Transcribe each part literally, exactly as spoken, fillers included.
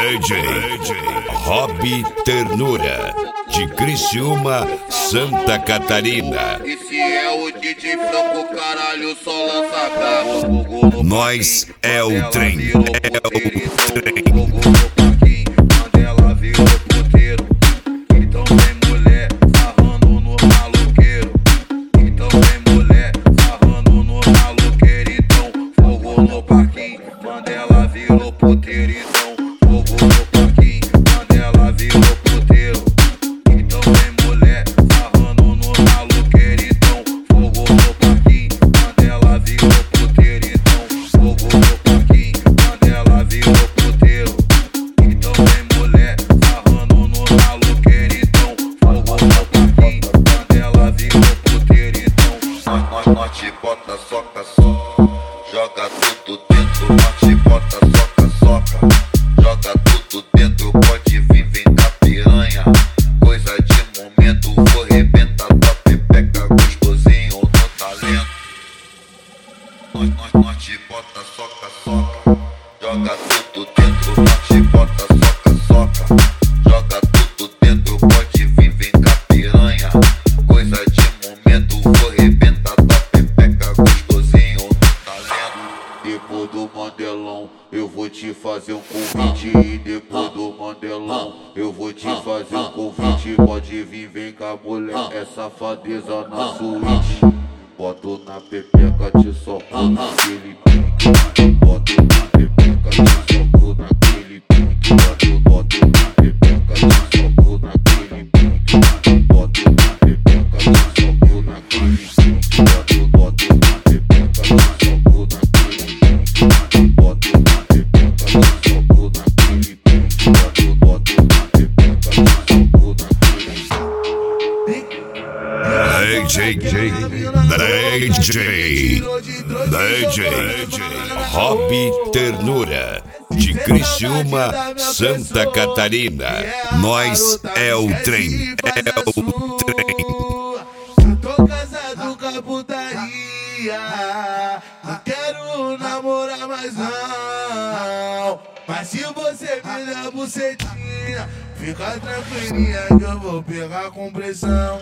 D J Rob Ternura, de Criciúma, Santa Catarina. Esse é o D J Franco, caralho, só lança brabo. Nós é o trem, é o trem. Mandela virou puteiro, então vem mulher sarrando no maloqueiro. Então vem mulher sarrando no maloqueiro. Então fogo no parquinho, Mandela virou puteiro. Então fogo no parquinho, Mandela virou puteiro. Então vem mulher sarrando no maloqueiro. Então fogo no parquinho, Mandela virou puteiro. Então fogo no parquinho, Mandela virou puteiro. Então vem mulher sarrando no maloqueiro. Então fogo no parquinho, Mandela virou puteiro. Então nós, nós, nós te bota, soca, soca, joga tudo dentro. Nós te bota, soca, soca, joga tudo dentro. Pode vir, vem cá piranha, coisa de momento. Vou arrebentar tua pepeca gostosinho no talento. Nós, nós, nós te bota, soca, soca, joga tudo dentro. Nós te bota, soca, soca, joga tudo dentro. Pode vir, vem cá piranha, coisa de momento. Vou arrebentar tua pepeca gostosinho no talento. Depois do Mandelão eu vou te fazer um convite. E depois do Mandelão eu vou te fazer um convite. Pode vir, vem cá mulher, é safadeza na suíte. Boto na pepeca, te soco naquele pique. Boto na pepeca, te soco naquele pique. Boto na pepeca, te soco naquele pique. Boto na pepeca, te soco naquele pique. Boto na pepeca, te soco naquele pique. Boto na pepeca, te soco naquele pique. Boto na pepeca, te soco naquele pique. D J D J D J Rob Ternura, de Criciúma, Santa Catarina. Nós é o trem, é o trem. Tô casado com a putaria, não quero namorar mais não. Mas se você me der bucetinha, fica tranquilinha que eu vou pegar com pressão.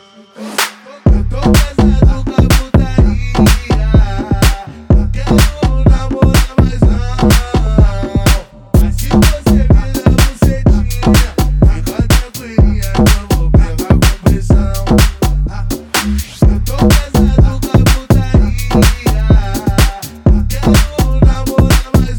Eu tô casado com a putaria, não quero namorar mais não. Mas se você me der bucetinha, fica tranquilinha que eu vou pegar com pressão. Eu tô casado com a putaria, não quero namorar mais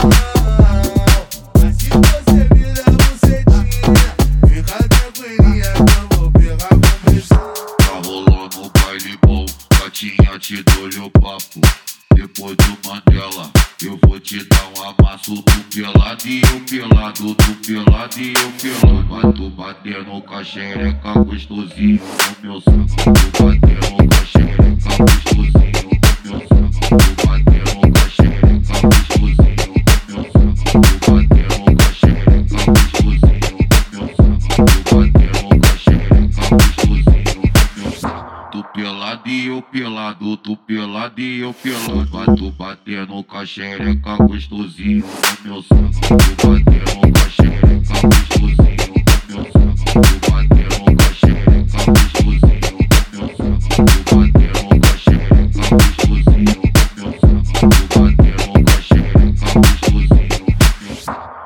não. Mas se você me der bucetinha, fica tranquilinha que eu vou pegar com pressão. Tá rolando o baile bom, gatinha, te dou-lhe o papo. Depois do Mandela eu vou te dar um amasso. Tu pelado e eu pelado, tu pelado e eu pelado. Mas tu batendo com a xereca gostosinho no meu saco. Tu batendo com a xereca gostosinho no meu saco. Tu batendo com a xereca gostosinho no meu saco. Tu batendo com a xereca gostosinho no meu saco. Tu batendo com a xereca gostosinho no meu saco. Tu pelado e eu pelado, tu pelado e eu pelado. Tu batendo com a xereca gostosinho no meu saco. Tu batendo com a xereca gostosinho no meu saco. Tu batendo com a xereca gostosinho no meu saco. Tu batendo com a xereca gostosinho no meu saco. Tu batendo com a xereca gostosinho no meu saco.